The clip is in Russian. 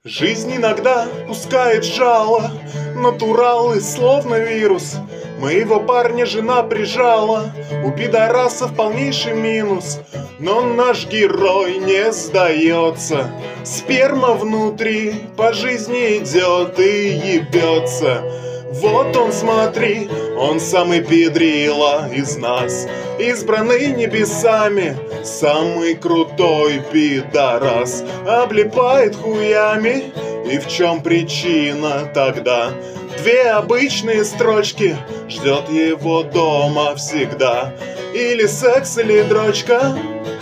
Жизнь иногда пускает жало, натуралы словно вирус. Моего парня жена прижала, у пидорасов полнейший минус. Но наш герой не сдается, сперма внутри по жизни идет и ебется. Вот он, смотри, он самый педрила из нас, избранный небесами, самый крутой пидорас. Облипает хуями, и в чем причина тогда? Две обычные строчки ждет его дома всегда. Или секс, или дрочка,